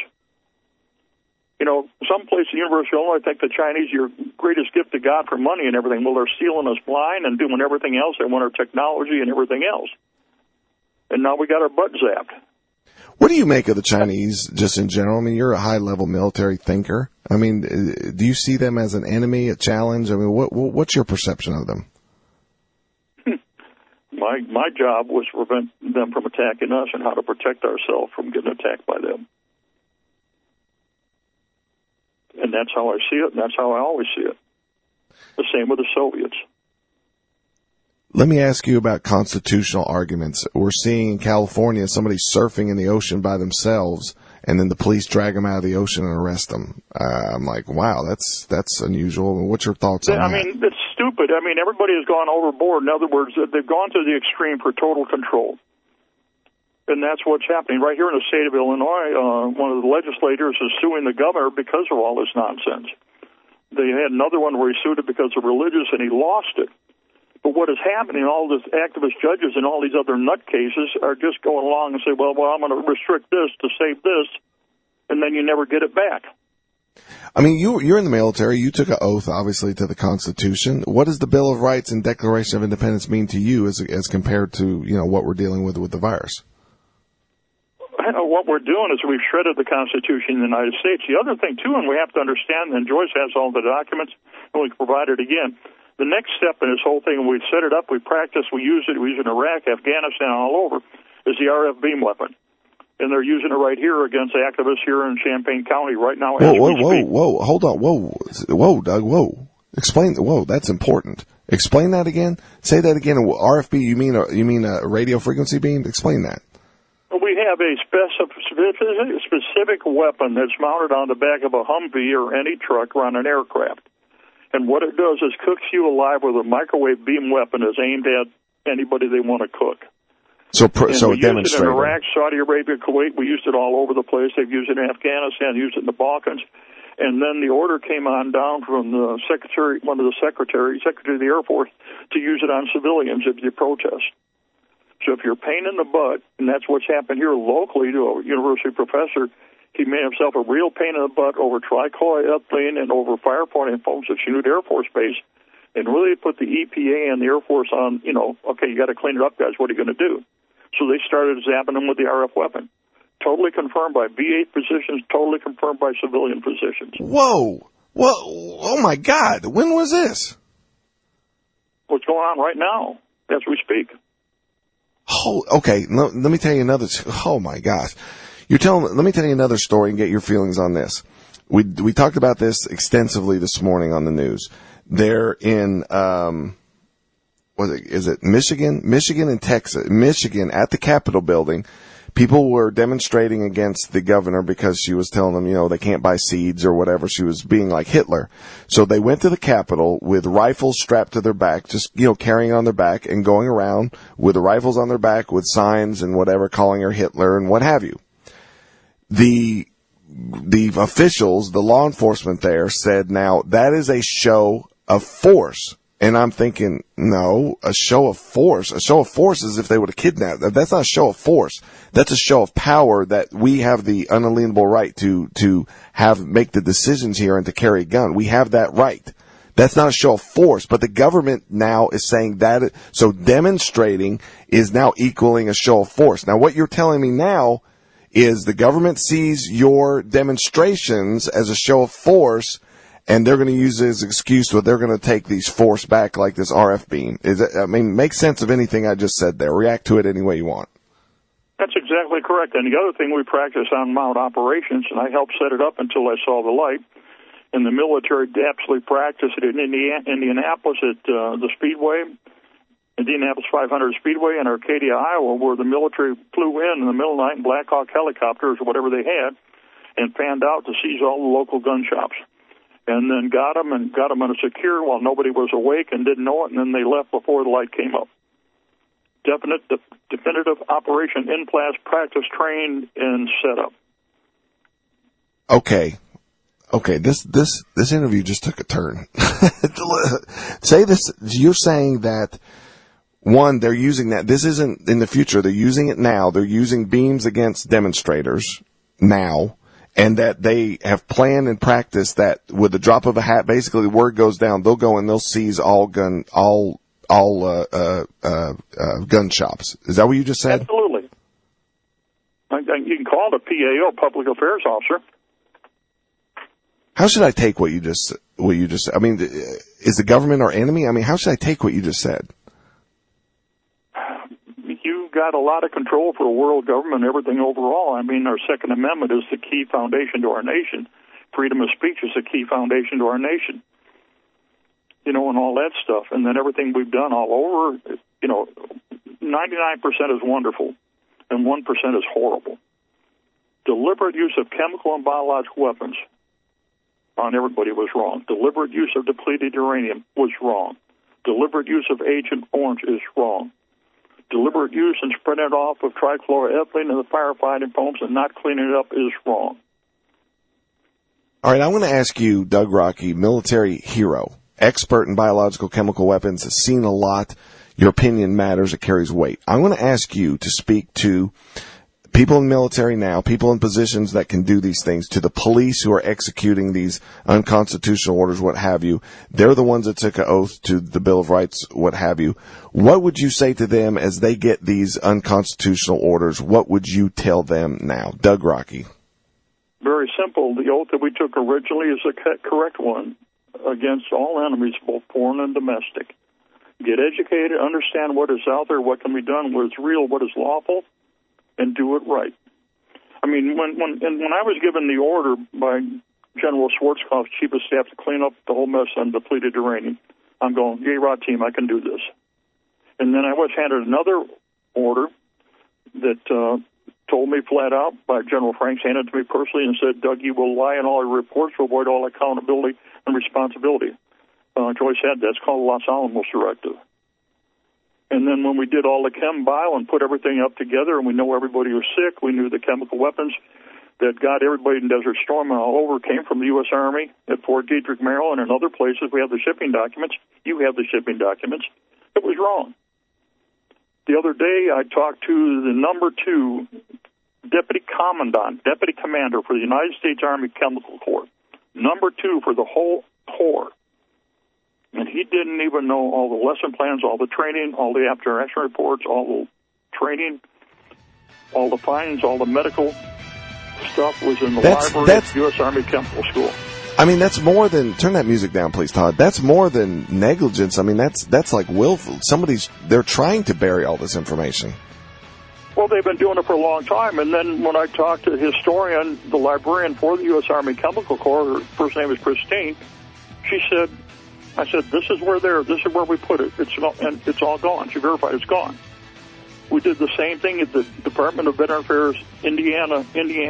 Some place in the University of Illinois think the Chinese are your greatest gift to God for money and everything. Well, they're stealing us blind and doing everything else. They want our technology and everything else. And now we got our butt zapped. What do you make of the Chinese, just in general? I mean, you're a high-level military thinker. I mean, do you see them as an enemy, a challenge? I mean, what's your perception of them? My job was to prevent them from attacking us and how to protect ourselves from getting attacked by them. And that's how I see it, and that's how I always see it. The same with the Soviets. Let me ask you about constitutional arguments. We're seeing in California somebody surfing in the ocean by themselves, and then the police drag them out of the ocean and arrest them. I'm like, wow, that's unusual. What's your thoughts on that? I mean, it's stupid. I mean, everybody has gone overboard. In other words, they've gone to the extreme for total control. And that's what's happening. Right here in the state of Illinois, one of the legislators is suing the governor because of all this nonsense. They had another one where he sued it because of religious, and he lost it. But what is happening, all these activist judges and all these other nutcases are just going along and say, well, I'm going to restrict this to save this, and then you never get it back. I mean, you're in the military. You took an oath, obviously, to the Constitution. What does the Bill of Rights and Declaration of Independence mean to you as compared to, what we're dealing with the virus? What we're doing is we've shredded the Constitution in the United States. The other thing, too, and we have to understand, and Joyce has all the documents, and we can provide it again, the next step in this whole thing, and we've set it up, we practice, we use it in Iraq, Afghanistan, all over, is the RF beam weapon. And they're using it right here against activists here in Champaign County right now. Whoa, hold on, whoa, Doug, whoa. Explain, that's important. Explain that again. Say that again. RFB, you mean a radio frequency beam? Explain that. We have a specific weapon that's mounted on the back of a Humvee or any truck or on an aircraft. And what it does is cooks you alive with a microwave beam weapon that's aimed at anybody they want to cook. So we demonstrate. Used it in Iraq, Saudi Arabia, Kuwait. We used it all over the place. They've used it in Afghanistan, used it in the Balkans. And then the order came on down from the secretary of the Air Force, to use it on civilians if you protest. So if you're a pain in the butt, and that's what's happened here locally to a university professor, he made himself a real pain in the butt over trichloroethylene and over firefighting folks at Chinook Air Force Base, and really put the EPA and the Air Force on, okay, you got to clean it up, guys. What are you going to do? So they started zapping them with the RF weapon. Totally confirmed by B-8 physicians, totally confirmed by civilian physicians. Whoa. Oh, my God. When was this? What's going on right now as we speak. Oh, okay. Let me tell you another. Oh, my gosh. Let me tell you another story and get your feelings on this. We talked about this extensively this morning on the news. They're in, is it Michigan? Michigan and Texas. Michigan at the Capitol building. People were demonstrating against the governor because she was telling them, they can't buy seeds or whatever. She was being like Hitler. So they went to the Capitol with rifles strapped to their back, just, carrying on their back and going around with the rifles on their back with signs and whatever, calling her Hitler and what have you. The officials, the law enforcement there said, now that is a show of force. And I'm thinking, no, a show of force. A show of force is if they would have kidnapped. That's not a show of force. That's a show of power that we have the unalienable right to make the decisions here and to carry a gun. We have that right. That's not a show of force, but the government now is saying that. So demonstrating is now equaling a show of force. Now what you're telling me now is the government sees your demonstrations as a show of force, and they're going to use it as an excuse that they're going to take these force back like this RF beam. Make sense of anything I just said there. React to it any way you want. That's exactly correct. And the other thing we practice on mount operations, and I helped set it up until I saw the light, and the military absolutely practiced it in Indianapolis at the Speedway, Indianapolis 500 Speedway in Arcadia, Iowa, where the military flew in the middle of the night in Black Hawk helicopters or whatever they had and fanned out to seize all the local gun shops. And then got them in a secure while nobody was awake and didn't know it, and then they left before the light came up. Definitive operation, in class, practice, trained, and set up. Okay, this interview just took a turn. Say this, you're saying that, one, they're using that, this isn't in the future, they're using it now, they're using beams against demonstrators now, and that they have planned and practiced that with the drop of a hat, basically the word goes down, they'll go and they'll seize all gun shops. Is that what you just said? Absolutely. You can call it a PAO, Public Affairs Officer. How should I take what you just said? Is the government our enemy? How should I take what you just said? You've got a lot of control for the world government and everything overall. Our Second Amendment is the key foundation to our nation. Freedom of speech is the key foundation to our nation. And all that stuff. And then everything we've done all over, 99% is wonderful and 1% is horrible. Deliberate use of chemical and biological weapons on everybody was wrong. Deliberate use of depleted uranium was wrong. Deliberate use of Agent Orange is wrong. Deliberate use and spreading it off of trichloroethylene in the firefighting foams and not cleaning it up is wrong. All right, I want to ask you, Doug Rocky, military hero, expert in biological chemical weapons, has seen a lot. Your opinion matters. It carries weight. I want to ask you to speak to people in the military now, people in positions that can do these things, to the police who are executing these unconstitutional orders, what have you. They're the ones that took an oath to the Bill of Rights, what have you. What would you say to them as they get these unconstitutional orders? What would you tell them now? Doug Rocky. Very simple. The oath that we took originally is the correct one against all enemies, both foreign and domestic. Get educated, understand what is out there, what can be done, what is real, what is lawful, and do it right. I mean, when I was given the order by General Schwarzkopf, Chief of Staff, to clean up the whole mess on depleted uranium, I'm going, J-Rod team, I can do this. And then I was handed another order that told me flat out by General Franks, handed it to me personally, and said, Doug, you will lie in all your reports to avoid all accountability and responsibility. Joyce had that's called the Los Alamos Directive. And then when we did all the chem bio and put everything up together, and we know everybody was sick, we knew the chemical weapons that got everybody in Desert Storm and all over came from the U.S. Army at Fort Detrick, Maryland, and other places. We have the shipping documents. You have the shipping documents. It was wrong. The other day, I talked to the number 2 deputy commander for the United States Army Chemical Corps, number 2 for the whole Corps. And he didn't even know all the lesson plans, all the training, all the after-action reports, all the training, all the findings, all the medical stuff was in the library at U.S. Army Chemical School. I mean, that's more than, turn that music down, please, Todd. That's more than negligence. I mean, that's like willful. They're trying to bury all this information. Well, they've been doing it for a long time. And then when I talked to the historian, the librarian for the U.S. Army Chemical Corps, her first name is Christine, I said, this is where we put it. It's all gone. She verified it's gone. We did the same thing at the Department of Veteran Affairs, Indianapolis.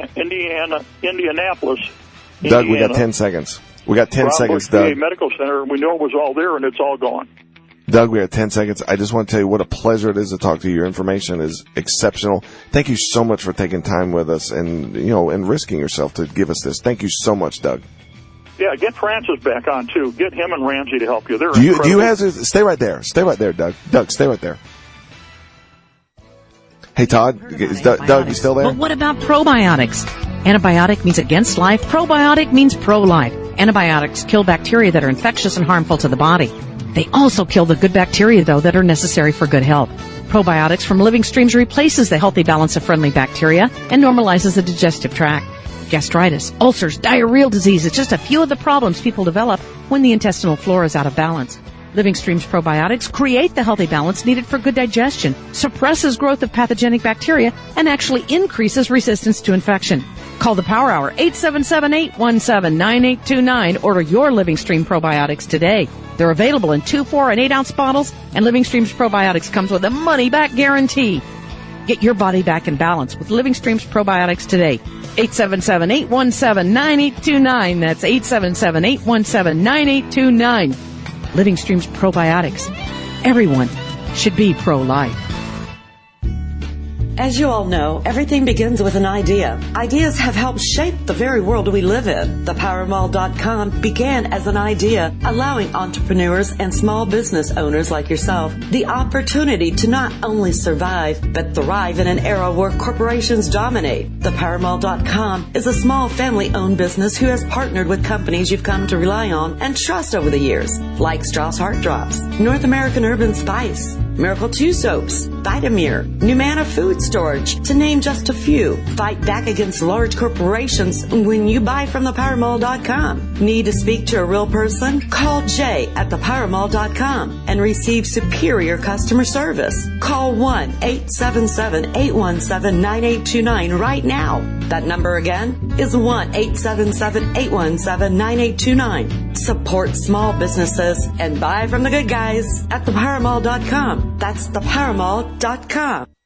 Doug, we got 10 seconds. We got 10 seconds, Doug. Medical Center. We know it was all there, and it's all gone. Doug, we got 10 seconds. I just want to tell you what a pleasure it is to talk to you. Your information is exceptional. Thank you so much for taking time with us and risking yourself to give us this. Thank you so much, Doug. Yeah, get Francis back on, too. Get him and Ramsey to help you. They're do you have stay right there. Stay right there, Doug. Doug, stay right there. Hey, Todd, is Doug, you still there? But what about probiotics? Antibiotic means against life. Probiotic means pro-life. Antibiotics kill bacteria that are infectious and harmful to the body. They also kill the good bacteria, though, that are necessary for good health. Probiotics from Living Streams replaces the healthy balance of friendly bacteria and normalizes the digestive tract. Gastritis, ulcers, diarrheal disease, it's just a few of the problems people develop when the intestinal flora is out of balance. Living Streams probiotics create the healthy balance needed for good digestion, suppresses growth of pathogenic bacteria, and actually increases resistance to infection. Call the Power Hour, 877-817-9829. Order your Living Stream probiotics today. They're available in 2, 4, and 8-ounce bottles, and Living Streams probiotics comes with a money-back guarantee. Get your body back in balance with Living Streams probiotics today. 877-817-9829. That's 877-817-9829. Living Streams probiotics. Everyone should be pro-life. As you all know, everything begins with an idea. Ideas have helped shape the very world we live in. ThePowerMall.com began as an idea, allowing entrepreneurs and small business owners like yourself the opportunity to not only survive, but thrive in an era where corporations dominate. ThePowerMall.com is a small family-owned business who has partnered with companies you've come to rely on and trust over the years, like Strauss Heart Drops, North American Urban Spice, Miracle 2 Soaps, Vitamir, Numana Food Storage, to name just a few. Fight back against large corporations when you buy from ThePowerMall.com. Need to speak to a real person? Call Jay at ThePowerMall.com and receive superior customer service. Call 1-877-817-9829 right now. That number again is 1-877-817-9829. Support small businesses and buy from the good guys at ThePowerMall.com. That's ThePowerMall.com.